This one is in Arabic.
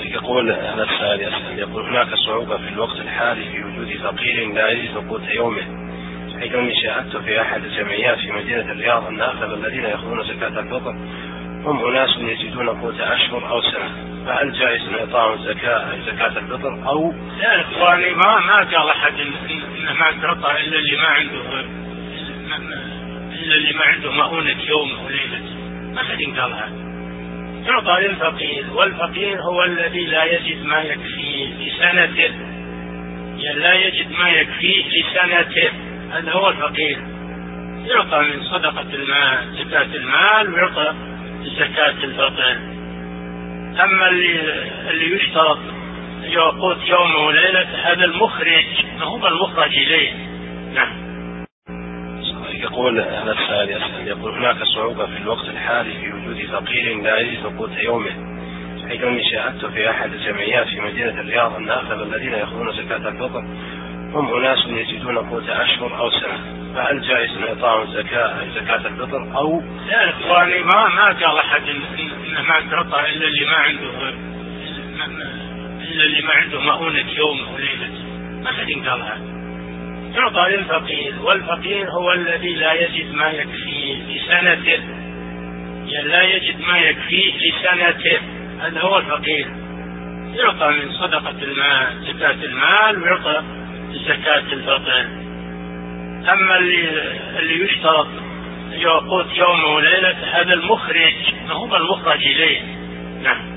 يقول هذا السائل يسأل يقول هناك صعوبة في الوقت الحالي في وجود فقير لا يجد قوت يومه، حيث اني شاهدت في احد الجمعيات في مدينة الرياض ان اغلب الذين ياخذون زكاة الفطر هم اناس يجدون قوت اشهر او سنة، فهل جائز ان اعطاهم زكاة الفطر او لا؟ اخواني ما قال احد انه ما تعطى الا اللي ما عنده مؤونة يوم وليلة، ما حد قال هذا. تعطى للفقير، والفقير هو الذي لا يجد ما يكفيه لسنته، لا يجد ما يكفيه لسنته، هذا هو الفقير. يعطى من صدقة المال زكاة المال ويعطى زكاة الفطر. أما اللي يشترط يقوت يوم وليلة هذا المخرج، ما هو المخرج إليه. نعم. يقول هذا السائل يسأل يقول هناك صعوبة في الوقت الحالي في وجود فقير لا يجد قوت يومه، حيث اني شاهدت في احد الجمعيات في مدينة الرياض ان اغلب الذين ياخذون زكاة الفطر هم اناس يجدون قوت اشهر او سنة، فهل جائز ان اعطاهم زكاة الفطر او لا؟ اخواني ما قال احد انه ما تعطى الا اللي ما عنده مؤونة يوم وليلة، ما حد قال هذا. تعطى للفقير، والفقير هو الذي لا يجد ما يكفيه لسنته، لا يجد ما يكفيه لسنته، هذا هو الفقير. يعطى من صدقة المال زكاة المال ويعطى زكاة الفطر. أما اللي يشترط يقوت يوم وليلة هذا المخرج، ما هو المخرج إليه. نعم.